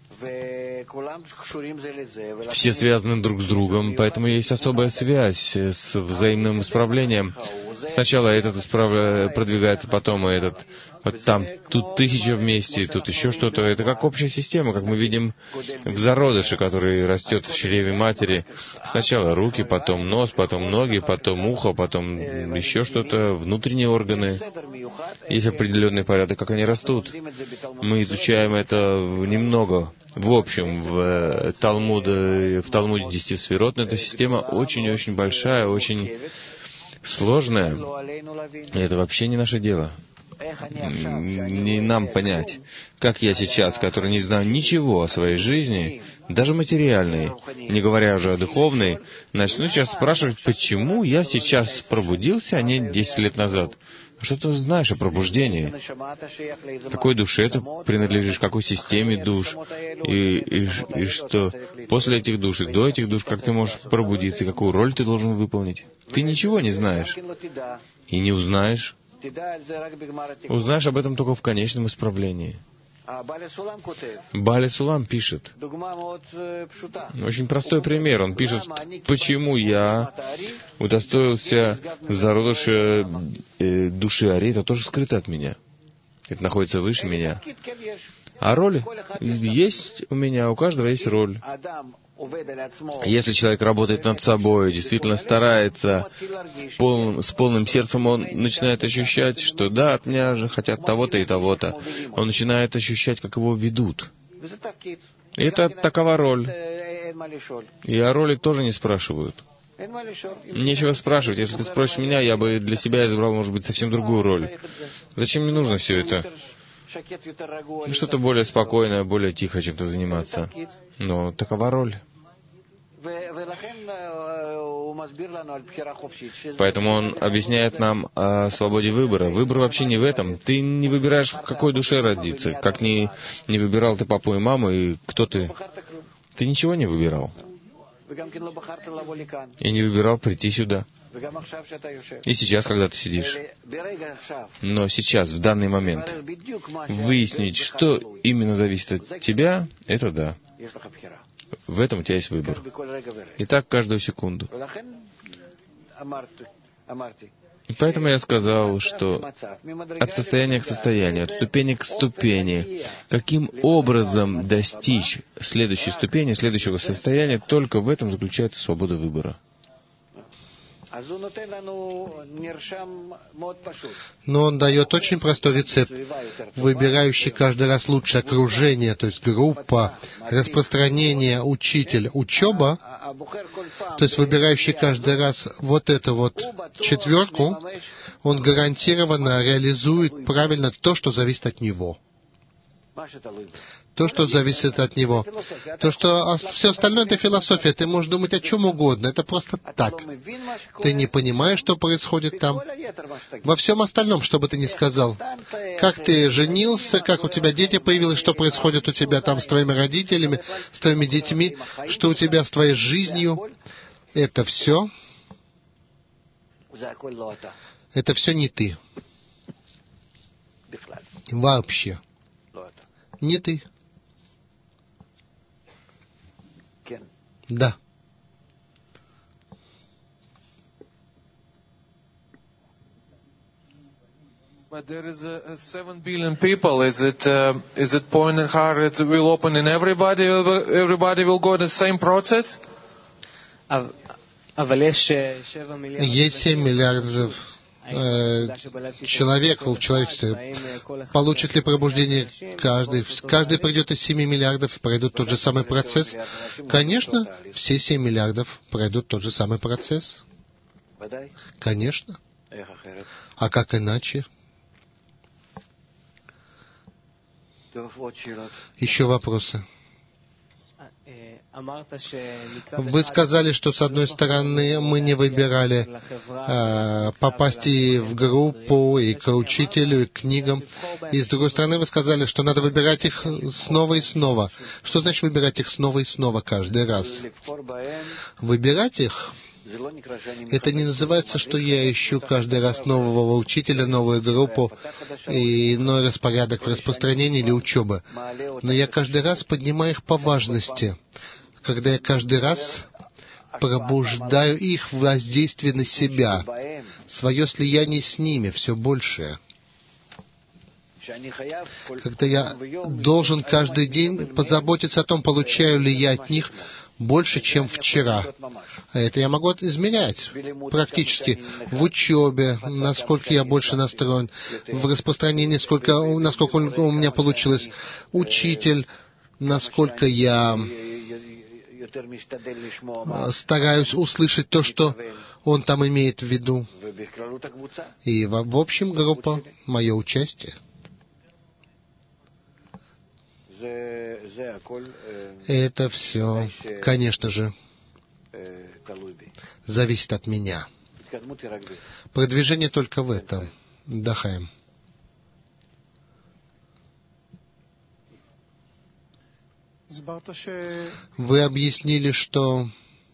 Все связаны друг с другом, поэтому есть особая связь с взаимным исправлением. Сначала этот исправ... продвигается, потом этот. Вот там, тут тысяча вместе, тут еще что-то. Это как общая система, как мы видим в зародыше, который растет в чреве матери. Сначала руки, потом нос, потом ноги, потом ухо, потом еще что-то, внутренние органы. Есть определенный порядок, как они растут. Мы изучаем это немного. В общем, в Талмуде, в Талмуде десяти сферот, но эта система очень-очень большая, очень сложная. И это вообще не наше дело. Не нам понять, как я сейчас, который не знаю ничего о своей жизни, даже материальной, не говоря уже о духовной, начну сейчас спрашивать, почему я сейчас пробудился, а не десять лет назад. Что ты знаешь о пробуждении? Какой душе ты принадлежишь, какой системе душ? И, и, и что после этих душ, и до этих душ, как ты можешь пробудиться, какую роль ты должен выполнить? Ты ничего не знаешь. И не узнаешь. Узнаешь об этом только в конечном исправлении. Бали Сулам пишет. Очень простой пример. Он пишет, почему я удостоился зародыша э, души Ари, это тоже скрыто от меня. Это находится выше меня. А роль есть у меня, у каждого есть роль. Если человек работает над собой, действительно старается полным, с полным сердцем, он начинает ощущать, что да, от меня же хотят того-то и того-то. Он начинает ощущать, как его ведут. И это такова роль. И о роли тоже не спрашивают. Нечего спрашивать. Если ты спросишь меня, я бы для себя избрал, может быть, совсем другую роль. Зачем мне нужно все это? Что-то более спокойное, более тихо чем-то заниматься. Но такова роль. Поэтому он объясняет нам о свободе выбора. Выбор вообще не в этом. Ты не выбираешь, в какой душе родиться. Как не, не выбирал ты папу и маму, и кто ты. Ты ничего не выбирал. И не выбирал прийти сюда. И сейчас, когда ты сидишь. Но сейчас, в данный момент, выяснить, что именно зависит от тебя, это да. В этом у тебя есть выбор. И так каждую секунду. И поэтому я сказал, что от состояния к состоянию, от ступени к ступени, каким образом достичь следующей ступени, следующего состояния, только в этом заключается свобода выбора. Но он дает очень простой рецепт, выбирающий каждый раз лучшее окружение, то есть группа, распространение, учитель, учеба, то есть выбирающий каждый раз вот эту вот четверку, он гарантированно реализует правильно то, что зависит от него. То, что зависит от него. То, что все остальное — это философия. Ты можешь думать о чем угодно. Это просто так. Ты не понимаешь, что происходит там. Во всем остальном, что бы ты ни сказал. Как ты женился, как у тебя дети появились, что происходит у тебя там с твоими родителями, с твоими детьми, что у тебя с твоей жизнью. Это все. Это все не ты. Вообще. Не ты. Да. But there is a, a seven billion people. Is it uh, is it point and heart? It will open in everybody. Everybody will go the same process. Есть семь миллиардов э, человек в человечестве. Получит ли пробуждение каждый? Каждый придет из семи миллиардов и пройдут тот же самый процесс? Конечно, все семь миллиардов пройдут тот же самый процесс. Конечно. А как иначе? Еще вопросы? Вы сказали, что с одной стороны мы не выбирали э, попасть и в группу, и к учителю, и к книгам. И с другой стороны вы сказали, что надо выбирать их снова и снова. Что значит выбирать их снова и снова каждый раз? Выбирать их? Это не называется, что я ищу каждый раз нового учителя, новую группу и иной распорядок в распространении или учебы. Но я каждый раз поднимаю их по важности, когда я каждый раз пробуждаю их воздействие на себя, свое слияние с ними все большее. Когда я должен каждый день позаботиться о том, получаю ли я от них больше, чем вчера. А это я могу измерять практически в учебе, насколько я больше настроен, в распространении, сколько, насколько у меня получилось, учитель, насколько я стараюсь услышать то, что он там имеет в виду. И в, в общем группа, мое участие. Это все, конечно же, зависит от меня. Продвижение только в этом. Дахаем. Вы объяснили, что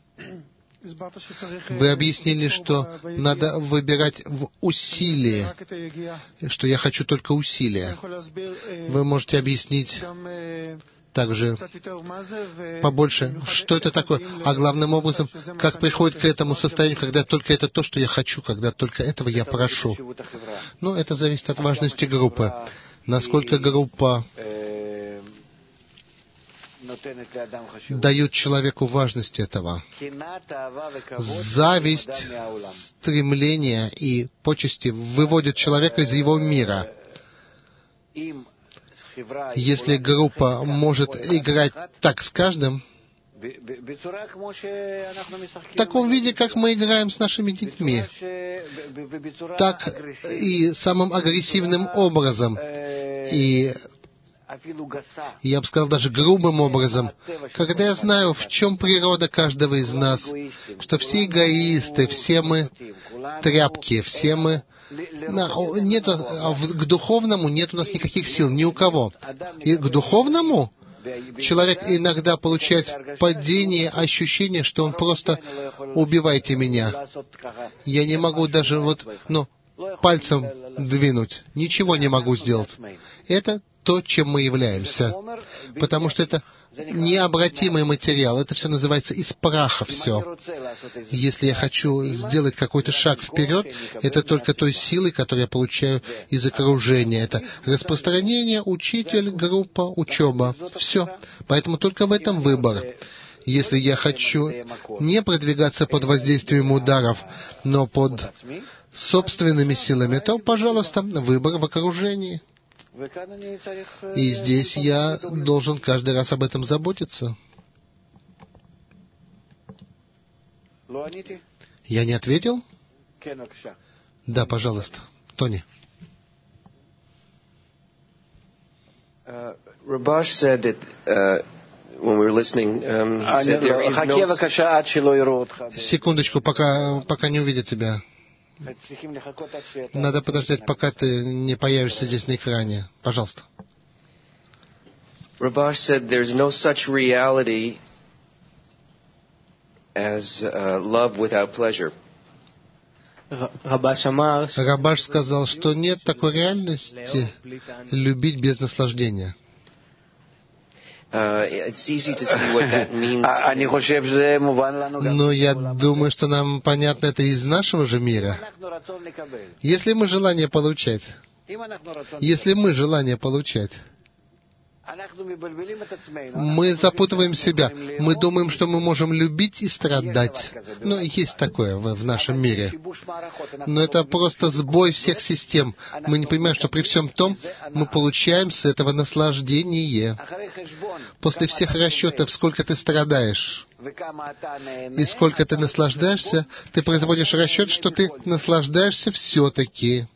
Вы объяснили, что надо выбирать в усилии, что я хочу только усилия. Вы можете объяснить также побольше, что это такое, а главным образом, как приходит к этому состоянию, когда только это то, что я хочу, когда только этого я прошу. Ну, это зависит от важности группы. Насколько группа дают человеку важность этого. Зависть, стремление и почести выводят человека из его мира. Если группа может играть так с каждым, в таком виде, как мы играем с нашими детьми, так и самым агрессивным образом, и, я бы сказал, даже грубым образом, когда я знаю, в чем природа каждого из нас, что все эгоисты, все мы тряпки, все мы... Нет, к духовному нет у нас никаких сил, ни у кого. И к духовному человек иногда получает падение, ощущение, что он просто «убивайте меня». Я не могу даже вот, ну, пальцем двинуть, ничего не могу сделать. Это то, чем мы являемся, потому что это необратимый материал, это все называется из праха все. Если я хочу сделать какой-то шаг вперед, это только той силой, которую я получаю из окружения. Это распространение, учитель, группа, учеба. Все. Поэтому только в этом выбор. Если я хочу не продвигаться под воздействием ударов, но под собственными силами, то, пожалуйста, выбор в окружении. И здесь я должен каждый раз об этом заботиться. Я не ответил? Да, пожалуйста. Тони. Rabash said that uh, when we were listening, um, he said there is no... Секундочку, пока, пока не увидят тебя. Надо подождать, пока ты не появишься здесь на экране. Пожалуйста. Rabash said there's no such reality as uh, love without pleasure. Рабаш сказал, что нет такой реальности любить без наслаждения. Uh, it's easy to see what that means. Но я думаю, что нам понятно это из нашего же мира. Если мы желание получать, если мы желание получать, мы запутываем себя. Мы думаем, что мы можем любить и страдать. Ну, есть такое в, в нашем мире. Но это просто сбой всех систем. Мы не понимаем, что при всем том мы получаем с этого наслаждение. После всех расчетов, сколько ты страдаешь и сколько ты наслаждаешься, ты производишь расчет, что ты наслаждаешься все-таки.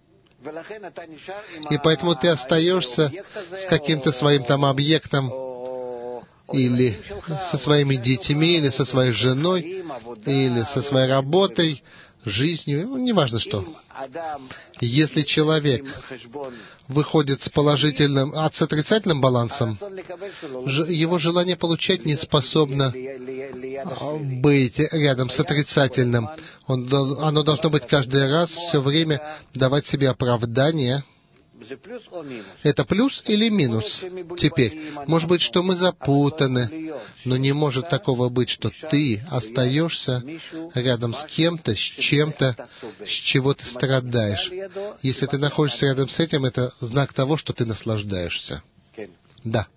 И поэтому ты остаешься с каким-то своим там объектом, или со своими детьми, или со своей женой, или со своей работой, жизнью, неважно что. Если человек выходит с положительным, а с отрицательным балансом, его желание получать не способно быть рядом с отрицательным. Он, оно должно быть каждый раз, все время давать себе оправдание. Это плюс или минус? Теперь, может быть, что мы запутаны, но не может такого быть, что ты остаешься рядом с кем-то, с чем-то, с чего ты страдаешь. Если ты находишься рядом с этим, это знак того, что ты наслаждаешься. Да.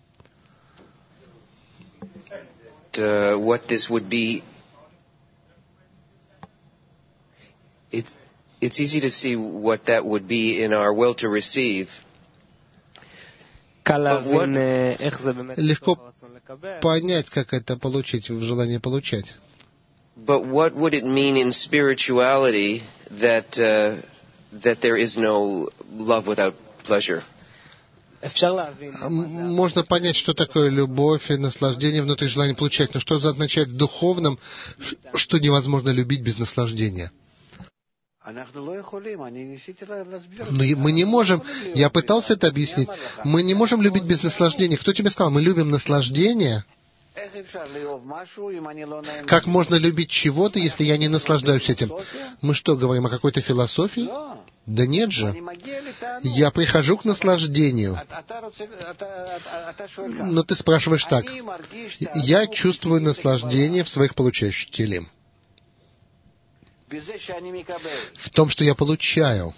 Uh, what this would be, it's It's easy to see what that would be in our will to receive. Легко понять, как это получить, в желании получать. But what would it mean in spirituality that uh, that there is no love without pleasure? Можно понять, что такое любовь и наслаждение внутри желания получать, но что это означает в духовном, что невозможно любить без наслаждения. Но мы не можем, я пытался это объяснить, мы не можем любить без наслаждения. Кто тебе сказал, мы любим наслаждение? Как можно любить чего-то, если я не наслаждаюсь этим? Мы что, говорим о какой-то философии? Да нет же. Я прихожу к наслаждению. Но ты спрашиваешь так. Я чувствую наслаждение в своих получающих келим. В том, что я получаю.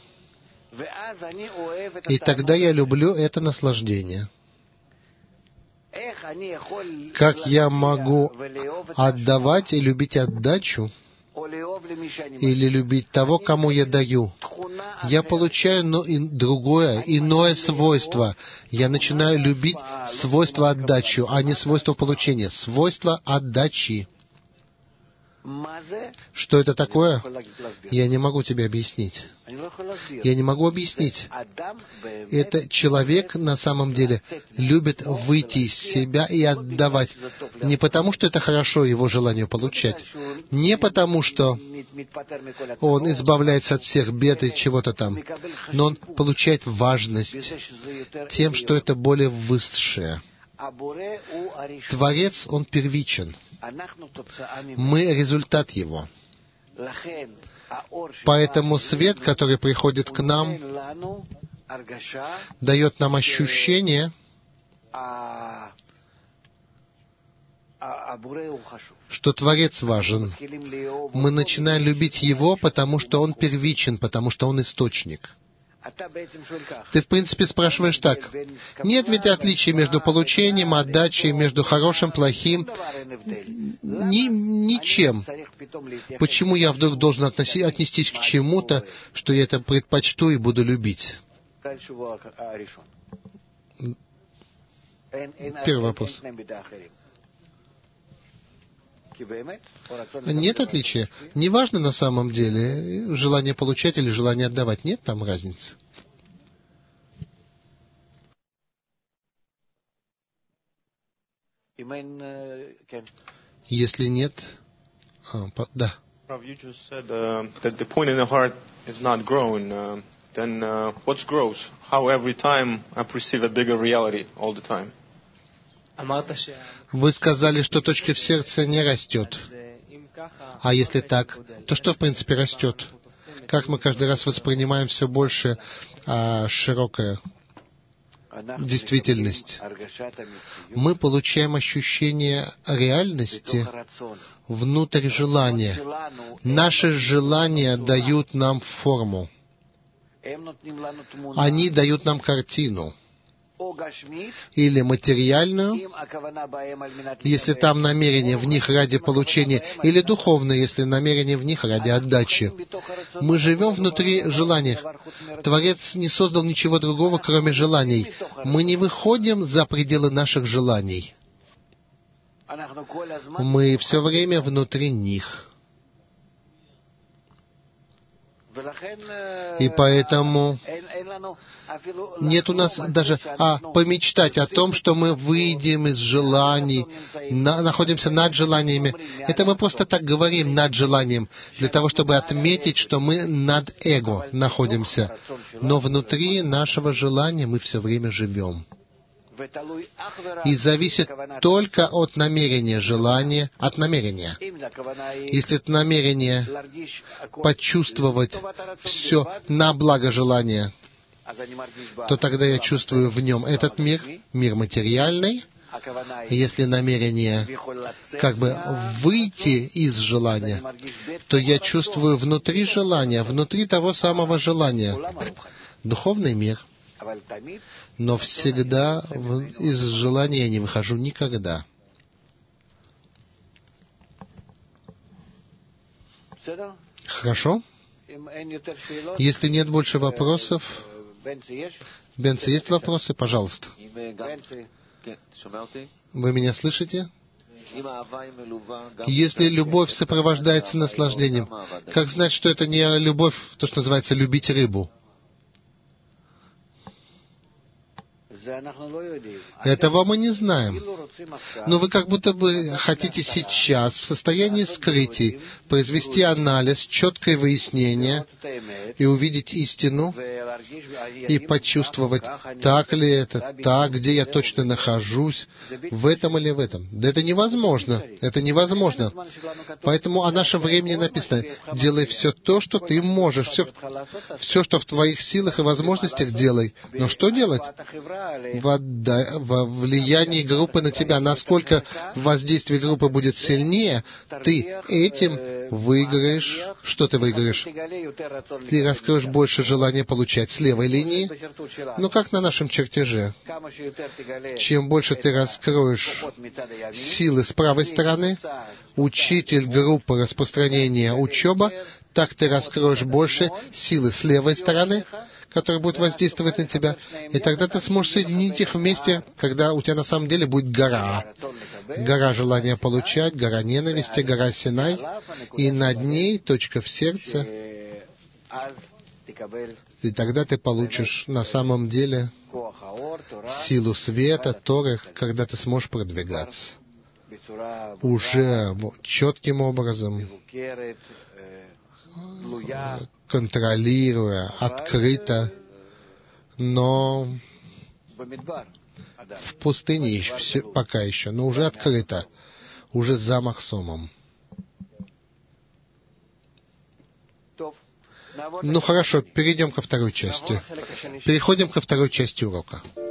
И тогда я люблю это наслаждение. Как я могу отдавать и любить отдачу, или любить того, кому я даю? Я получаю но и другое, иное свойство. Я начинаю любить свойство отдачи, а не свойство получения. Свойство отдачи. Что это такое? Я не могу тебе объяснить. Я не могу объяснить. Это человек на самом деле любит выйти из себя и отдавать. Не потому, что это хорошо его желанию получать. Не потому, что он избавляется от всех бед и чего-то там. Но он получает важность тем, что это более высшее. Творец, он первичен. Мы результат его. Поэтому свет, который приходит к нам, дает нам ощущение, что Творец важен. Мы начинаем любить его, потому что он первичен, потому что он источник. Ты, в принципе, спрашиваешь так. Нет ведь отличия между получением, отдачей, между хорошим, плохим? Ни, ничем. Почему я вдруг должен относи, отнестись к чему-то, что я это предпочту и буду любить? Первый вопрос. Нет отличия. Неважно на самом деле, желание получать или желание отдавать. Нет там разницы. Если нет... А, по, да. Then uh, what grows? How every time I perceive a bigger reality all the time? Вы сказали, что точка в сердце не растет. А если так, то что в принципе растет? Как мы каждый раз воспринимаем все больше а, широкая действительность? Мы получаем ощущение реальности внутрь желания. Наши желания дают нам форму. Они дают нам картину. Или материальную, если там намерение в них ради получения, или духовную, если намерение в них ради отдачи. Мы живем внутри желаний. Творец не создал ничего другого, кроме желаний. Мы не выходим за пределы наших желаний. Мы все время внутри них. И поэтому нет у нас даже а, помечтать о том, что мы выйдем из желаний, на, находимся над желаниями. Это мы просто так говорим над желанием, для того, чтобы отметить, что мы над эго находимся. Но внутри нашего желания мы все время живем. И зависит только от намерения желания, от намерения. Если это намерение почувствовать все на благо желания, то тогда я чувствую в нем этот мир, мир материальный. Если намерение как бы выйти из желания, то я чувствую внутри желания, внутри того самого желания, духовный мир. Но всегда из желания я не выхожу никогда. Хорошо? Если нет больше вопросов... Бенци, есть вопросы? Пожалуйста. Вы меня слышите? Если любовь сопровождается наслаждением, как знать, что это не любовь, то, что называется любить рыбу? Этого мы не знаем. Но вы как будто бы хотите сейчас, в состоянии скрытия, произвести анализ, четкое выяснение и увидеть истину, и почувствовать, так ли это, так, где я точно нахожусь, в этом или в этом. Да это невозможно. Это невозможно. Поэтому о нашем времени написано: делай все то, что ты можешь, все, все, что в твоих силах и возможностях, делай. Но что делать? во, во влиянии группы на тебя. Насколько воздействие группы будет сильнее, ты этим выиграешь. Что ты выиграешь? Ты раскроешь больше желания получать с левой линии. Ну, как на нашем чертеже. Чем больше ты раскроешь силы с правой стороны, учитель, группа, распространения, учеба, так ты раскроешь больше силы с левой стороны, которые будут воздействовать на тебя. И тогда ты сможешь соединить их вместе, когда у тебя на самом деле будет гора. Гора желания получать, гора ненависти, гора Синай. И над ней точка в сердце. И тогда ты получишь на самом деле силу света, Торы, когда ты сможешь продвигаться. Уже четким образом, контролируя, открыто, но в пустыне еще, пока еще, но уже открыто, уже за Махсомом. Ну хорошо, перейдем ко второй части. Переходим ко второй части урока.